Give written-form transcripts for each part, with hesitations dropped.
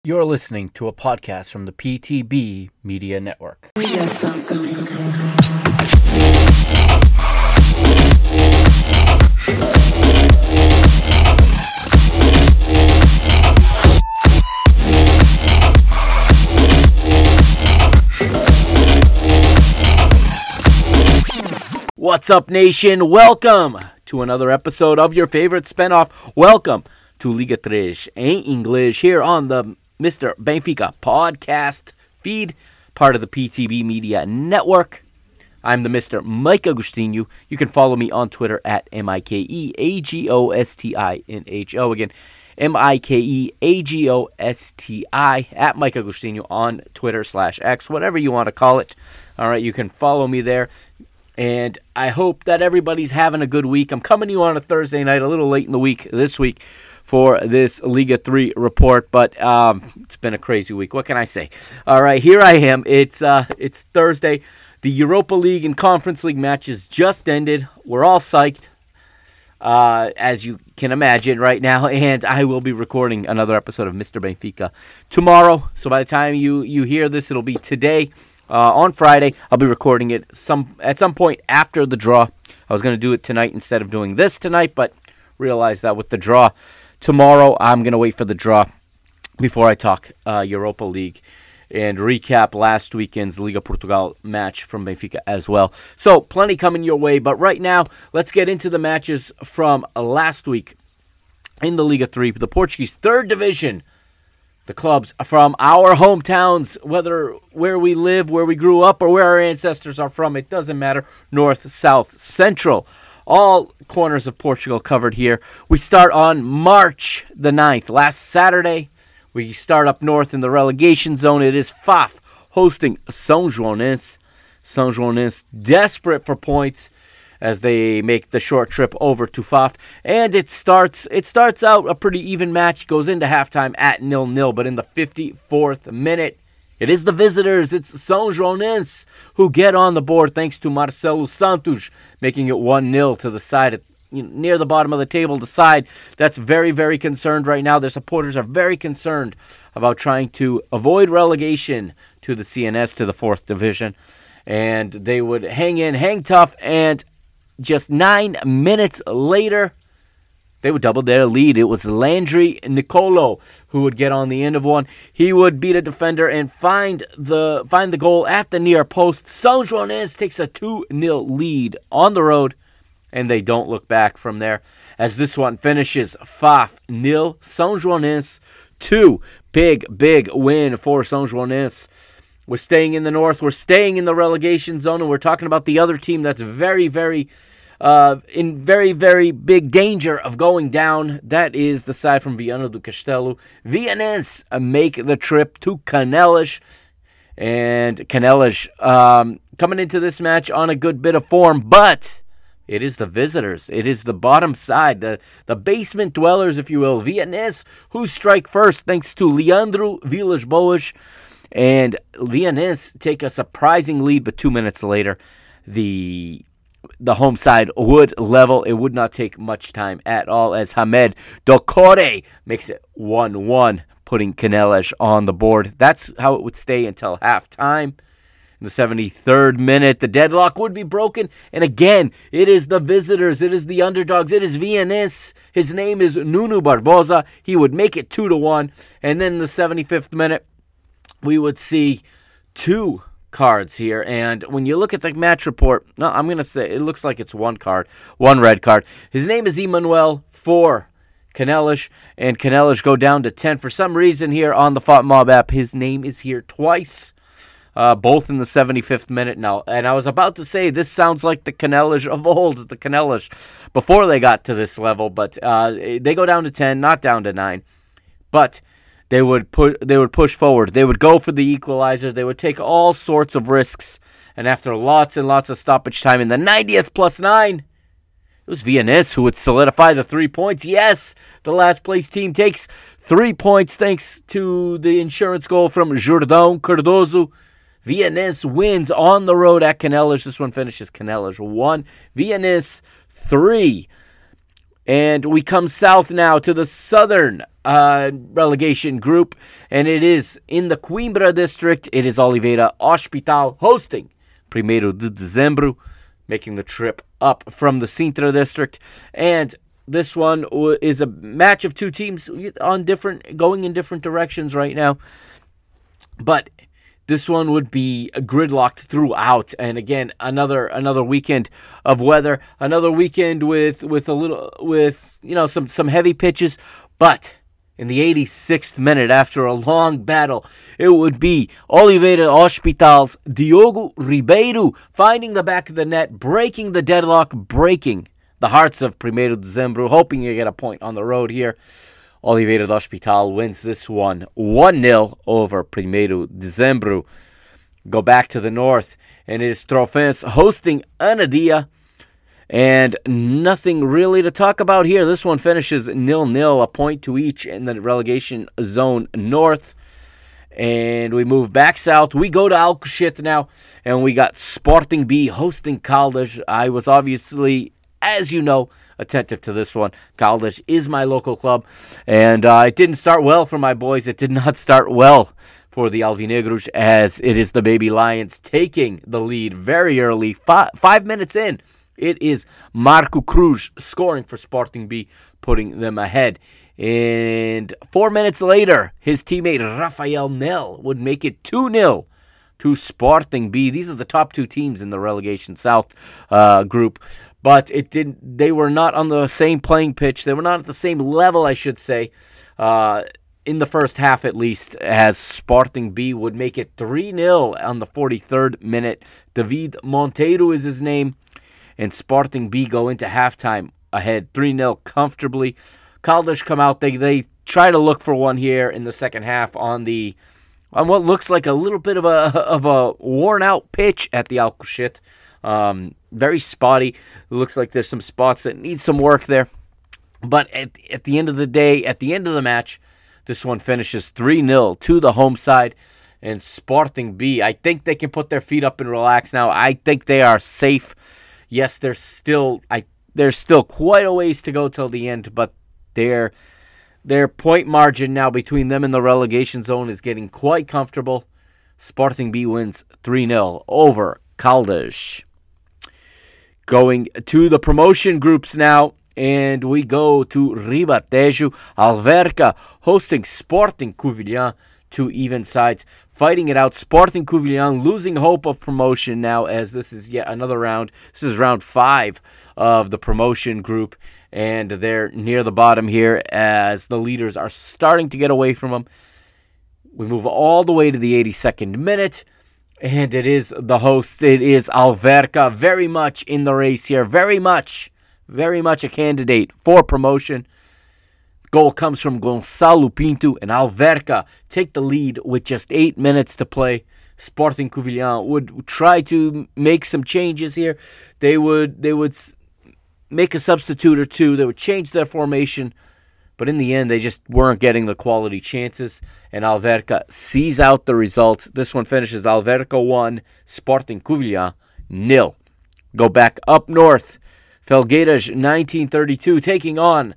You're listening to a podcast from the PTB Media Network. What's up, nation? Welcome to another episode of your favorite spinoff. Welcome to Liga 3 em English here on the Mr. Benfica podcast feed, part of the PTB Media Network. I'm the Mr. Mike Agostinho. You can follow me on Twitter at MikeAgostinho. Again, MikeAgostinho at Mike Agostinho on Twitter/X, whatever you want to call it. All right, you can follow me there. And I hope that everybody's having a good week. I'm coming to you on a Thursday night, a little late in the week this week, for this Liga 3 report, but it's been a crazy week. What can I say? All right, here I am. It's Thursday. The Europa League and Conference League matches just ended. We're all psyched, as you can imagine right now, and I will be recording another episode of Mr. Benfica tomorrow. So by the time you hear this, it'll be today. On Friday, I'll be recording it at some point after the draw. I was going to do it tonight instead of doing this tonight, but realized that with the draw tomorrow, I'm going to wait for the draw before I talk Europa League and recap last weekend's Liga Portugal match from Benfica as well. So, plenty coming your way, but right now, let's get into the matches from last week in the Liga 3, the Portuguese 3rd Division. The clubs from our hometowns, whether where we live, where we grew up, or where our ancestors are from, it doesn't matter. North, South, Central. All corners of Portugal covered here. We start on March the 9th. Last Saturday, we start up north in the relegation zone. It is FAF hosting São Joanense. São Joanense desperate for points as they make the short trip over to FAF. And it starts out a pretty even match, goes into halftime at 0-0, but in the 54th minute, it is the visitors, it's São Joanense, who get on the board thanks to Marcelo Santos, making it 1-0 to the side near the bottom of the table, the side that's very, very concerned right now. Their supporters are very concerned about trying to avoid relegation to the CNS, to the 4th Division. And they would hang tough, and just 9 minutes later, they would double their lead. It was Landry Nicolo who would get on the end of one. He would beat a defender and find the goal at the near post. São Joanense takes a 2-0 lead on the road, and they don't look back from there. As this one finishes, FAF 0, São Joanense 2. Big win for São Joanense. We're staying in the north. We're staying in the relegation zone, and we're talking about the other team that's very big danger of going down. That is the side from Viana do Castelo. Vianense make the trip to Canelas. And Canelas coming into this match on a good bit of form, but it is the visitors. It is the bottom side, the basement dwellers, if you will. Vianense, who strike first thanks to Leandro Villas-Boas. And Vianense take a surprising lead, but 2 minutes later, the home side would level. It would not take much time at all as Hamed Doucouré makes it 1-1, putting Canelas on the board. That's how it would stay until halftime. In the 73rd minute, the deadlock would be broken. And again, it is the visitors. It is the underdogs. It is Vianense. His name is Nuno Barbosa. He would make it 2-1. And then in the 75th minute, we would see 2 cards here. And when you look at the match report, no, I'm going to say it looks like it's 1 card, 1 red card. His name is Emmanuel for Canelas, and Canelas go down to 10. For some reason here on the FotMob app, his name is here twice, both in the 75th minute now. And I was about to say, this sounds like the Canelas of old, the Canelas before they got to this level, but they go down to 10, not down to 9. But they would push forward. They would go for the equalizer. They would take all sorts of risks. And after lots and lots of stoppage time in the 90th plus 9, it was Vianense who would solidify the 3 points. Yes, the last place team takes 3 points thanks to the insurance goal from Jordão Cardoso. Vianense wins on the road at Canelas. This one finishes Canelas 1, Vianense 3. And we come south now to the southern relegation group, and it is in the Coimbra district. It is Oliveira Hospital hosting 1º de Dezembro, making the trip up from the Sintra district. And this one is a match of two teams going in different directions right now. But this one would be gridlocked throughout, and again, another weekend of weather, another weekend with some heavy pitches. But in the 86th minute, after a long battle, it would be Oliveira Hospital's Diogo Ribeiro finding the back of the net, breaking the deadlock, breaking the hearts of 1º de Dezembro, hoping you get a point on the road here. Oliveira do Hospital wins this one 1-0 over 1º de Dezembro. Go back to the north, and it is Trofense hosting Anadia. And nothing really to talk about here. This one finishes 0-0, a point to each in the relegation zone north. And we move back south. We go to Alcochete now, and we got Sporting B hosting Caldas. I was obviously, as you know, attentive to this one. Caldas is my local club, and it didn't start well for my boys. It did not start well for the Alvinegros, as it is the Baby Lions taking the lead very early. 5 minutes in, it is Marco Cruz scoring for Sporting B, putting them ahead. And 4 minutes later, his teammate Rafael Nel would make it 2-0 to Sporting B. These are the top two teams in the relegation south group. But they were not on the same playing pitch. They were not at the same level, I should say, in the first half at least, as Sporting B would make it 3-0 on the 43rd minute. David Monteiro is his name. And Sporting B go into halftime ahead 3-0 comfortably. Caldas come out. They try to look for one here in the second half on what looks like a little bit of a worn-out pitch at the Alcochete. Very spotty. It looks like there's some spots that need some work there. But at the end of the day, at the end of the match, this one finishes 3-0 to the home side. And Sporting B, I think they can put their feet up and relax now. I think they are safe. Yes, there's still quite a ways to go till the end, but their point margin now between them and the relegation zone is getting quite comfortable. Sporting B wins 3-0 over Caldas. Going to the promotion groups now, and we go to Ribatejo. Alverca hosting Sporting Covilhã, two even sides fighting it out. Sporting Covilhã losing hope of promotion now, as this is yet another round. This is round 5 of the promotion group, and they're near the bottom here as the leaders are starting to get away from them. We move all the way to the 82nd minute. And it is the hosts. It is Alverca, very much in the race here. Very much a candidate for promotion. Goal comes from Gonçalo Pinto, and Alverca take the lead with just 8 minutes to play. Sporting Covilhã would try to make some changes here. They would make a substitute or two. They would change their formation. But in the end, they just weren't getting the quality chances, and Alverca sees out the result. This one finishes Alverca 1, Sporting Covilhã 0. Go back up north. Felgueiras 1932 taking on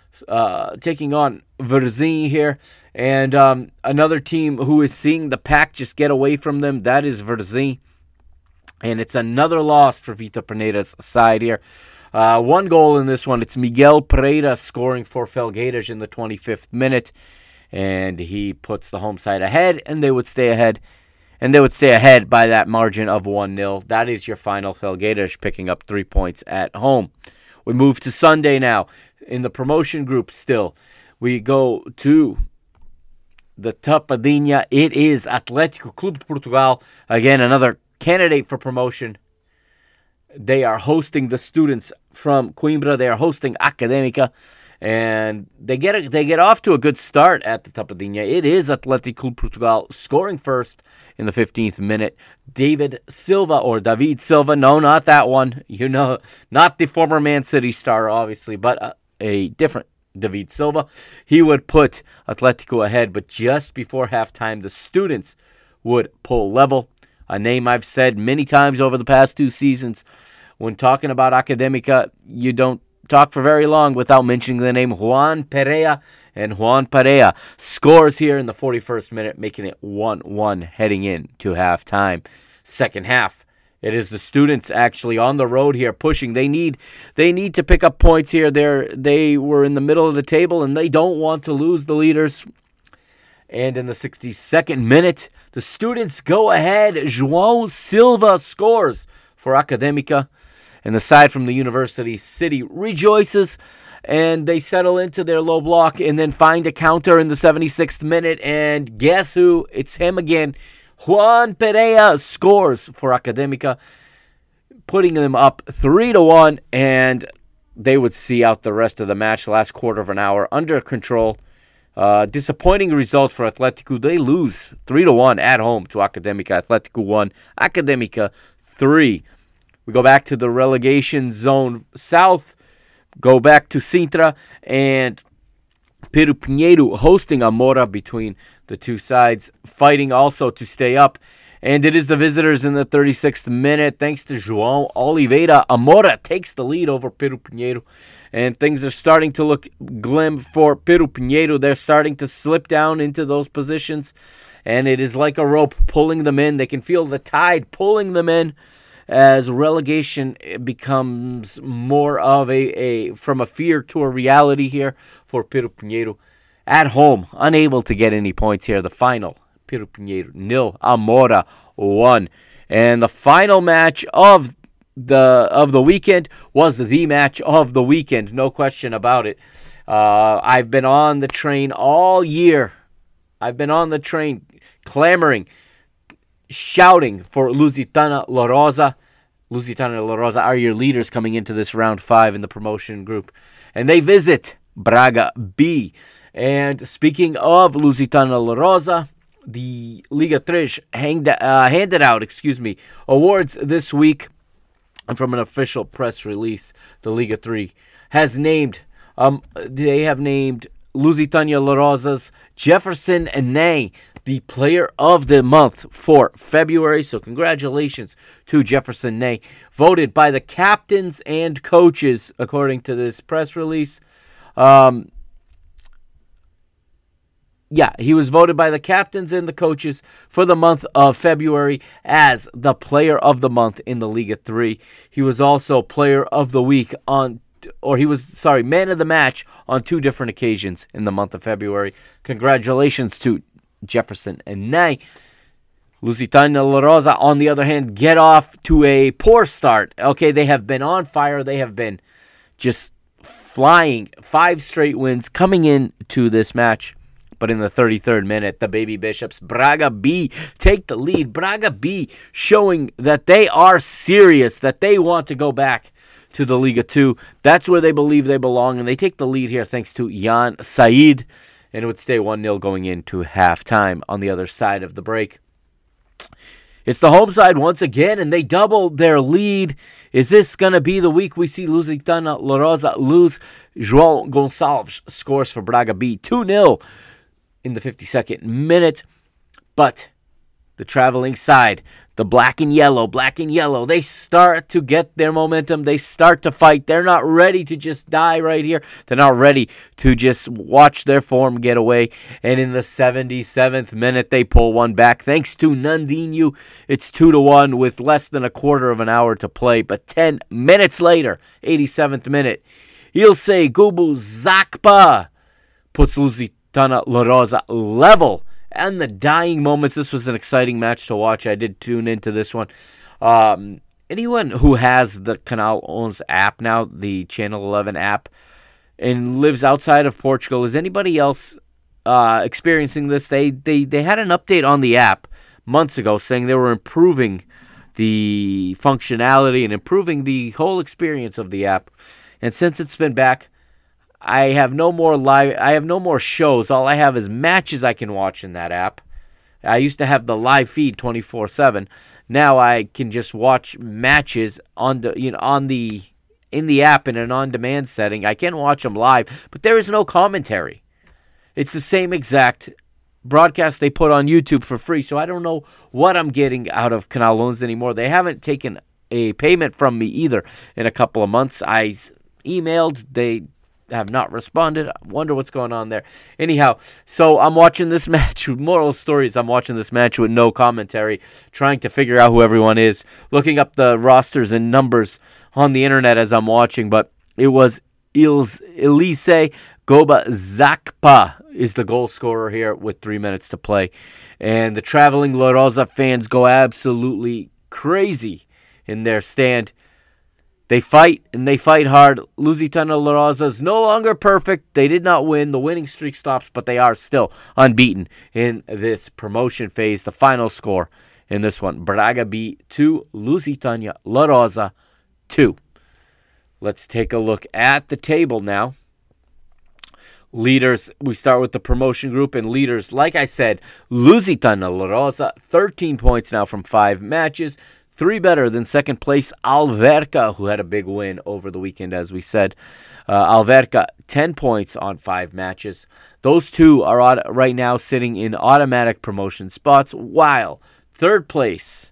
Varzim here, and another team who is seeing the pack just get away from them. That is Varzim, and it's another loss for Vitor Pereira's side here. One goal in this one. It's Miguel Pereira scoring for Felgueiras in the 25th minute. And he puts the home side ahead, and they would stay ahead. And they would stay ahead by that margin of 1-0. That is your final. Felgueiras picking up 3 points at home. We move to Sunday now. In the promotion group still, we go to the Tapadinha. It is Atlético Clube de Portugal. Again, another candidate for promotion. They are hosting the students from Coimbra. They are hosting Académica, and they get off to a good start at the Tapadinha. It is Atlético Clube Portugal scoring first in the 15th minute. David Silva. No, not that one. You know, not the former Man City star, obviously, but a different David Silva. He would put Atlético ahead, but just before halftime, the students would pull level. A name I've said many times over the past 2 seasons. When talking about Académica, you don't talk for very long without mentioning the name Juan Perea. And Juan Perea scores here in the 41st minute, making it 1-1 heading into halftime. Second half, it is the students actually on the road here pushing. They need to pick up points here. They were in the middle of the table, and they don't want to lose the leaders. And in the 62nd minute, the students go ahead. João Silva scores for Académica. And the side from the University City rejoices, and they settle into their low block and then find a counter in the 76th minute. And guess who? It's him again. Juan Perea scores for Académica, putting them up 3-1, and they would see out the rest of the match, last quarter of an hour, under control. Disappointing result for Atlético. They lose 3-1 at home to Académica. Atlético 1, Académica 3. We go back to the relegation zone south, go back to Sintra, and Peru Pinheiro hosting Amora between the two sides, fighting also to stay up. And it is the visitors in the 36th minute. Thanks to João Oliveira, Amora takes the lead over Peru Pinheiro. And things are starting to look glim for Peru Pinheiro. They're starting to slip down into those positions. And it is like a rope pulling them in. They can feel the tide pulling them in, as relegation becomes more of from a fear to a reality here for Peru Pinheiro. At home, unable to get any points here. The final, Peru Pinheiro 0, Amora 1. And the final match of the weekend was the match of the weekend, no question about it. I've been on the train all year. I've been on the train clamoring, shouting for Lusitana La Rosa. Lusitana La Rosa are your leaders coming into this round 5 in the promotion group. And they visit Braga B. And speaking of Lusitana La Rosa, the Liga 3 handed out awards this week. And from an official press release, the Liga 3 has named, they have named Lusitania La Rosa's Jefferson Ney the player of the month for February. So congratulations to Jefferson Ney, voted by the captains and coaches, according to this press release. He was voted by the captains and the coaches for the month of February as the player of the month in the Liga 3. He was also player of the week man of the match on 2 different occasions in the month of February. Congratulations to Jefferson and Ney. Lusitania La Rosa, on the other hand, get off to a poor start. Okay, they have been on fire. They have been just flying. 5 straight wins coming into this match. But in the 33rd minute, the Baby Bishops, Braga B, take the lead. Braga B showing that they are serious, that they want to go back to the Liga 2. That's where they believe they belong, and they take the lead here thanks to Jan Said. And it would stay 1-0 going into halftime on the other side of the break. It's the home side once again, and they double their lead. Is this going to be the week we see Lusitana La Rosa lose? João Gonçalves scores for Braga B 2-0 in the 52nd minute. But the traveling side, the black and yellow, they start to get their momentum. They start to fight. They're not ready to just die right here. They're not ready to just watch their form get away. And in the 77th minute, they pull one back. Thanks to Nandinho, it's 2-1 with less than a quarter of an hour to play. But 10 minutes later, 87th minute, Ilse Gubu Zakpa puts Lusitana La Rosa level. And the dying moments, this was an exciting match to watch. I did tune into this one. Anyone who has the Canal 11 app now, the Channel 11 app, and lives outside of Portugal, is anybody else experiencing this? They had an update on the app months ago saying they were improving the functionality and improving the whole experience of the app. And since it's been back, I have no more shows. All I have is matches I can watch in that app. I used to have the live feed 24/7. Now I can just watch matches in the app in an on-demand setting. I can watch them live, but there is no commentary. It's the same exact broadcast they put on YouTube for free. So I don't know what I'm getting out of Canal 11 anymore. They haven't taken a payment from me either in a couple of months. emailed. They have not responded. I wonder what's going on there. Anyhow, so I'm watching this match. Moral story is I'm watching this match with no commentary, trying to figure out who everyone is, looking up the rosters and numbers on the internet as I'm watching, but it was Elise Goba Zakpa is the goal scorer here with 3 minutes to play. And the traveling La Rosa fans go absolutely crazy in their stand. They fight, and they fight hard. Lusitano La Rosa is no longer perfect. They did not win. The winning streak stops, but they are still unbeaten in this promotion phase. The final score in this one, Braga B 2, Lusitania La Rosa 2. Let's take a look at the table now. Leaders, we start with the promotion group, and leaders, like I said, Lusitania La Rosa, 13 points now from 5 matches. 3 better than second place Alverca, who had a big win over the weekend, as we said. Alverca, 10 points on 5 matches. Those two are right now sitting in automatic promotion spots, while third place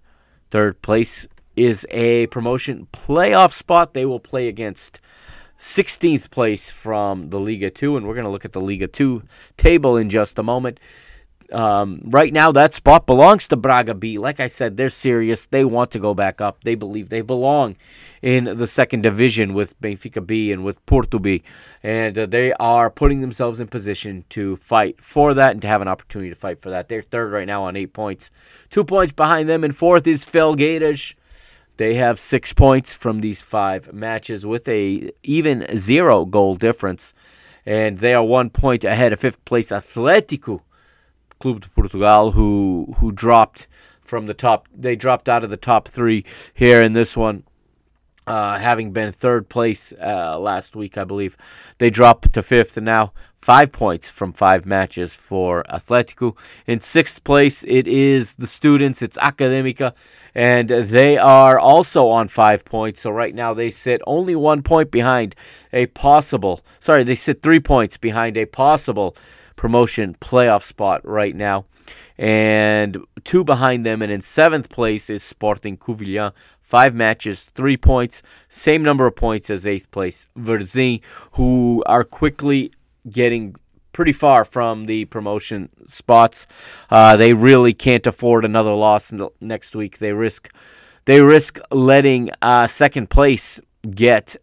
is a promotion playoff spot. They will play against 16th place from the Liga 2, and we're going to look at the Liga 2 table in just a moment. Right now, that spot belongs to Braga B. Like I said, they're serious. They want to go back up. They believe they belong in the second division with Benfica B and with Porto B. And they are putting themselves in position to fight for that and to have an opportunity to fight for that. They're third right now on 8 points. 2 points behind them, and fourth is Felgueiras. They have 6 points from these 5 matches with a even 0 goal difference. And they are 1 point ahead of 5th place Atlético Clube de Portugal, who dropped from the top. They dropped out of the top 3 here in this one, having been 3rd place last week, I believe. They dropped to 5th, and now 5 points from 5 matches for Atlético. In 6th place, it is the students. It's Académica, and they are also on 5 points. So right now they sit only 1 point behind a possible. Sorry, they sit 3 points behind a possible promotion playoff spot right now, and 2 behind them. And in 7th place is Sporting Covilhã, 5 matches, 3 points, same number of points as 8th place Varzim, who are quickly getting pretty far from the promotion spots. They really can't afford another loss next week. They risk letting second place get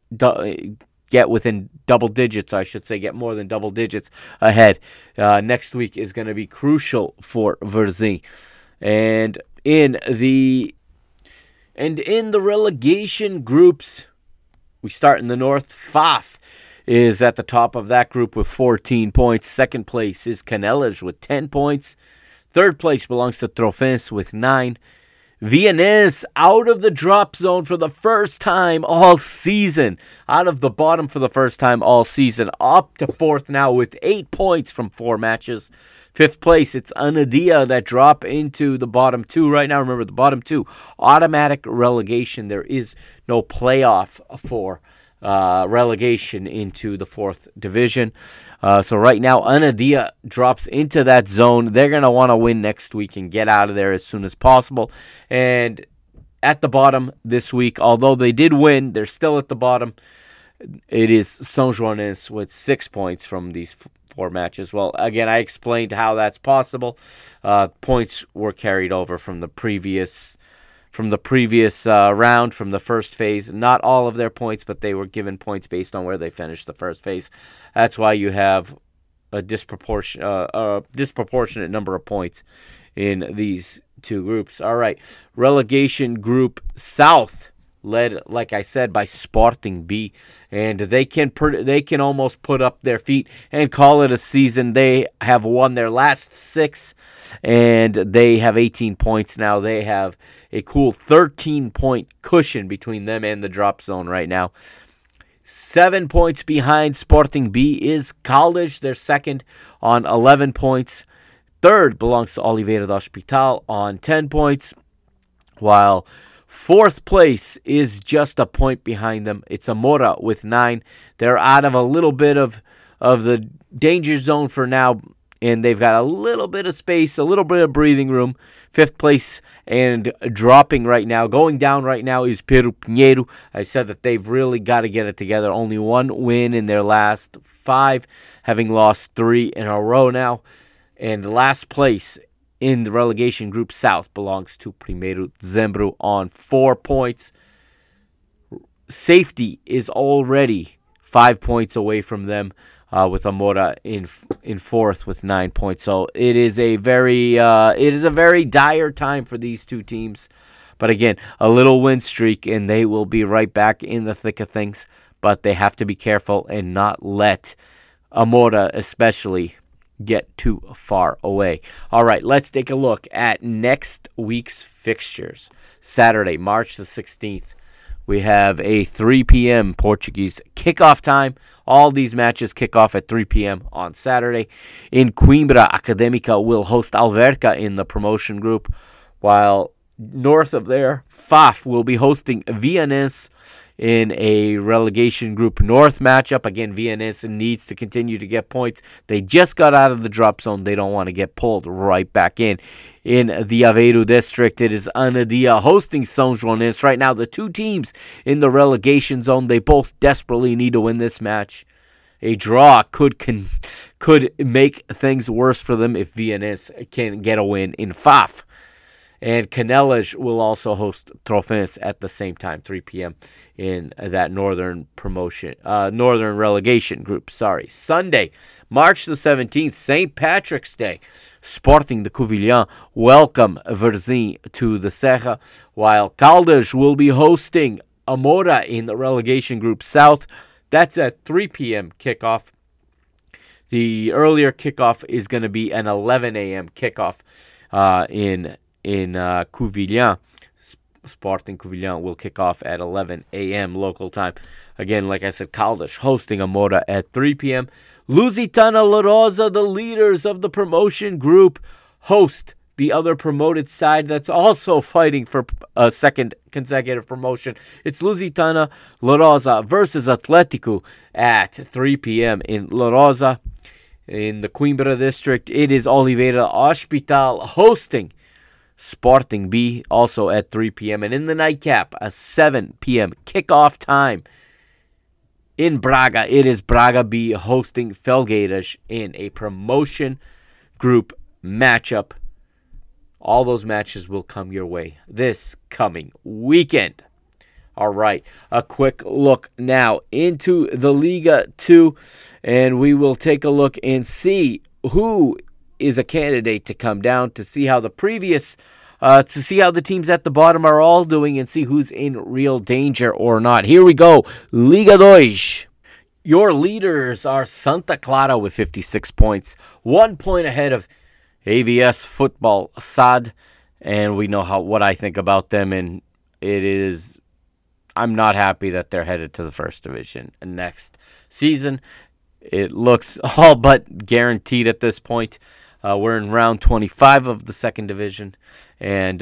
within double digits, I should say, get more than double digits ahead. Next week is going to be crucial for Varzim. And in the relegation groups, we start in the north. Faf is at the top of that group with 14 points. Second place is Canelas with 10 points. Third place belongs to Trofense with 9. Villanense out of the drop zone for the first time all season. Out of the bottom for the first time all season. Up to 4th now with 8 points from 4 matches. 5th place, it's Anadia that drop into the bottom 2 right now. Remember, the bottom 2, automatic relegation. There is no playoff for relegation into the 4th division. So right now, Anadia drops into that zone. They're going to want to win next week and get out of there as soon as possible. And at the bottom this week, although they did win, they're still at the bottom. It is São Joanense with 6 points from these 4 matches. Well, again, I explained how that's possible. Points were carried over from the previous round, from the first phase. Not all of their points, but they were given points based on where they finished the first phase. That's why you have a disproportionate number of points in these 2 groups. All right, relegation group South, led, like I said, by Sporting B, and they can almost put up their feet and call it a season. They have won their last 6, and they have 18 points now. They have a cool 13-point cushion between them and the drop zone right now. 7 points behind Sporting B is Caldas. They're second on 11 points. Third belongs to Oliveira do Hospital on 10 points, while 4th place is just a point behind them. It's Amora with 9. They're out of a little bit of the danger zone for now and they've got a little bit of space, a little bit of breathing room. 5th place and dropping right now, going down right now is Peru Pinheiro. I said that they've really got to get it together. Only 1 win in their last 5, having lost 3 in a row now. And last place in the relegation group South belongs to Primeiro Dezembro on 4 points. Safety is already 5 points away from them, with Amora in 4th with 9 points. So it is a very dire time for these two teams. But again, a little win streak, and they will be right back in the thick of things. But they have to be careful and not let Amora especially get too far away. All right, let's take a look at next week's fixtures. Saturday, March the 16th. We have a 3 p.m. Portuguese kickoff time. All these matches kick off at 3 p.m. on Saturday. In Coimbra, Académica will host Alverca in the promotion group, while north of there, FAF will be hosting Vianense in a relegation group north matchup. Again, Vianense needs to continue to get points. They just got out of the drop zone. They don't want to get pulled right back in. In the Aveiro district, it is Anadia hosting São Joanense. Right now, the two teams in the relegation zone, they both desperately need to win this match. A draw could make things worse for them if Vianense can get a win in FAF. And Canelas will also host Trofense at the same time, 3 p.m. in that northern relegation group. Sunday, March the 17th, St. Patrick's Day. Sporting de Covilhã welcome Varzim to the Serra, while Caldas will be hosting Amora in the relegation group South. That's at 3 p.m. kickoff. The earlier kickoff is going to be an 11 a.m. kickoff in Covilhã. Sporting Covilhã will kick off at 11 a.m. local time. Again, like I said, Caldas hosting Amora at 3 p.m. Lusitana Lourosa, the leaders of the promotion group, host the other promoted side that's also fighting for a second consecutive promotion. It's Lusitana Lourosa versus Atlético at 3 p.m. in Lourosa. In the Coimbra district, it is Oliveira Hospital hosting Sporting B, also at 3 p.m. And in the nightcap, a 7 p.m. kickoff time in Braga, it is Braga B hosting Felgueiras in a promotion group matchup. All those matches will come your way this coming weekend. All right, a quick look now into the Liga 2, and we will take a look and see who is a candidate to come down, to see how the teams at the bottom are all doing and see who's in real danger or not. Here we go. Liga 2. Your leaders are Santa Clara with 56 points, 1 point ahead of AVS Football SAD, and we know what I think about them, and I'm not happy that they're headed to the first division next season. It looks all but guaranteed at this point. We're in round 25 of the second division. And,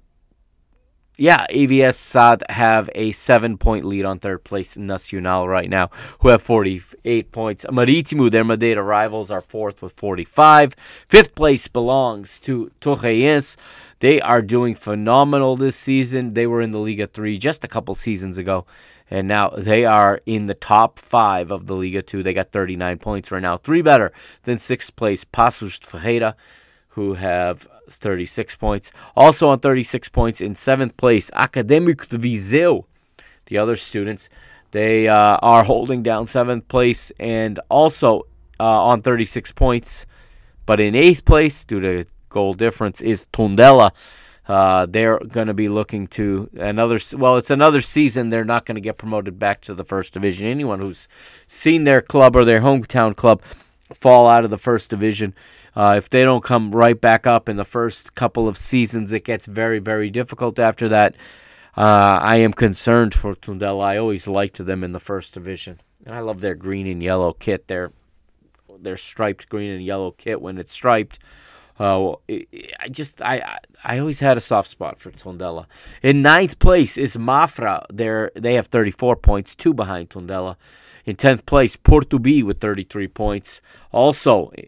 AVS SAD have a 7-point lead on third place in Nacional right now, who have 48 points. Marítimo, their Madeira rivals, are fourth with 45. Fifth place belongs to Torreense. They are doing phenomenal this season. They were in the Liga 3 just a couple seasons ago, and now they are in the top 5 of the Liga 2. They got 39 points right now, 3 better than 6th place Passos de Ferreira, who have 36 points. Also on 36 points in 7th place, Académico de Viseu. The other students, they are holding down 7th place and also on 36 points. But in 8th place, due to goal difference, is Tondela. They're going to be looking to it's another season. They're not going to get promoted back to the first division. Anyone who's seen their club or their hometown club fall out of the first division, if they don't come right back up in the first couple of seasons, it gets very, very difficult after that. I am concerned for Tondela. I always liked them in the first division. And I love their green and yellow kit. Their striped green and yellow kit when it's striped. I always had a soft spot for Tondela. In 9th place is Mafra. They have 34 points, 2 behind Tondela. In 10th place, Porto B with 33 points. Also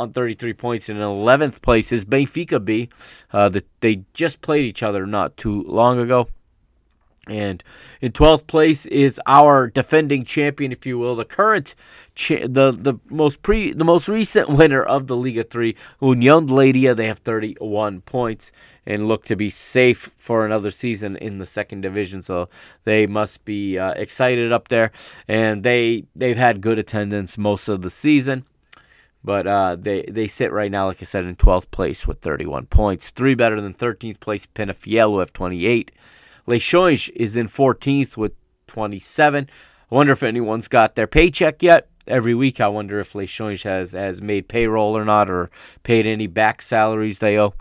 on 33 points. And in 11th place is Benfica B. They just played each other not too long ago. And in 12th place is our defending champion, if you will, the current, the most recent winner of the Liga 3, Unión de Leiria. They have 31 points and look to be safe for another season in the second division. So they must be excited up there. And they've had good attendance most of the season. But they sit right now, like I said, in 12th place with 31 points. 3 better than 13th place Penafiel, who have 28. Leixões is in 14th with 27. I wonder if anyone's got their paycheck yet. Every week I wonder if Leixões has made payroll or not, or paid any back salaries they owe.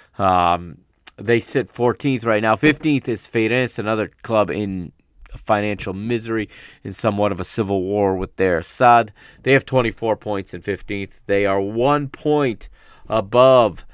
They sit 14th right now. 15th is Feirense, another club in financial misery, in somewhat of a civil war with their SAD. They have 24 points in 15th. They are 1 point above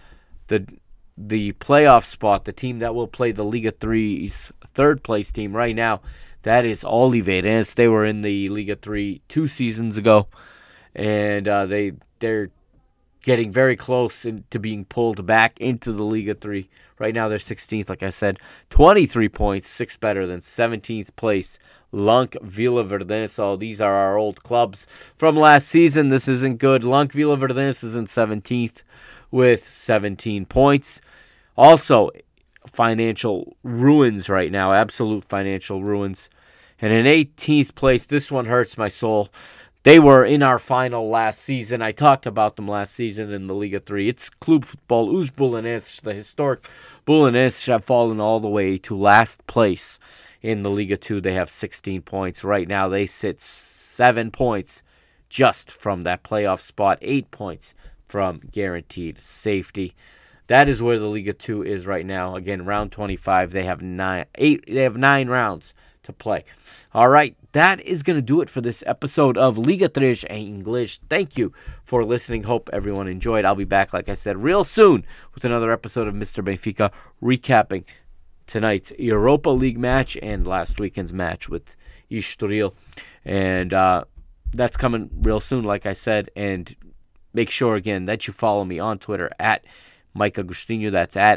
the playoff spot, the team that will play the Liga 3's third place team right now. That is Oliveirense. They were in the Liga 3 2 seasons ago, and they're getting very close to being pulled back into the Liga 3. Right now they're 16th, like I said, 23 points, 6 better than 17th place Lunk Vilaverdense. So these are our old clubs from last season. This isn't good. Lunk Vilaverdense is in 17th with 17 points. Also, financial ruins right now, absolute financial ruins. And in 18th place, this one hurts my soul. They were in our final last season. I talked about them last season in the Liga 3. It's Club Futebol Os Belenenses. The historic Belenenses have fallen all the way to last place in the Liga 2. They have 16 points. Right now, they sit 7 points just from that playoff spot, 8 points from guaranteed safety. That is where the Liga 2 is right now. Again, round 25. They have 9 rounds to play. All right, that is going to do it for this episode of Liga 3 em English. Thank you for listening. Hope everyone enjoyed. I'll be back, like I said, real soon with another episode of Mr. Benfica, recapping tonight's Europa League match and last weekend's match with Estoril. And that's coming real soon, like I said. And make sure, again, that you follow me on Twitter at Mike Agostinho. That's at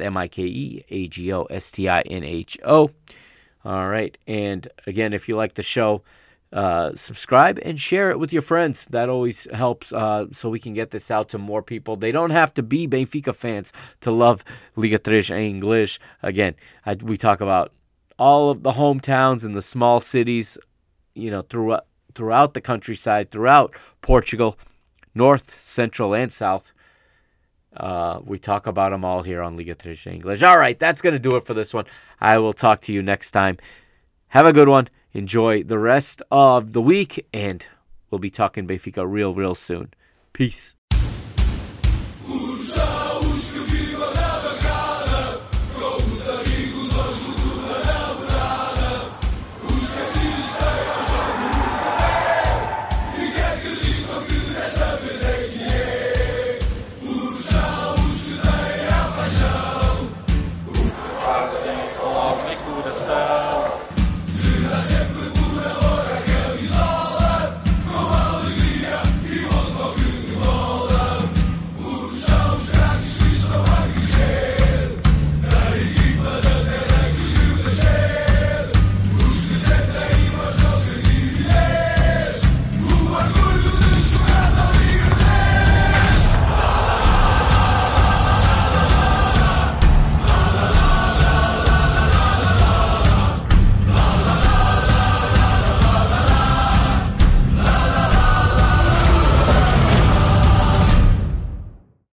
MikeAgostinho. All right. And again, if you like the show, subscribe and share it with your friends. That always helps so we can get this out to more people. They don't have to be Benfica fans to love Liga 3 em English. Again, we talk about all of the hometowns and the small cities, throughout the countryside, throughout Portugal, north, central, and south. We talk about them all here on Liga 3 em English. All right, that's going to do it for this one. I will talk to you next time. Have a good one. Enjoy the rest of the week, and we'll be talking Benfica real soon. Peace.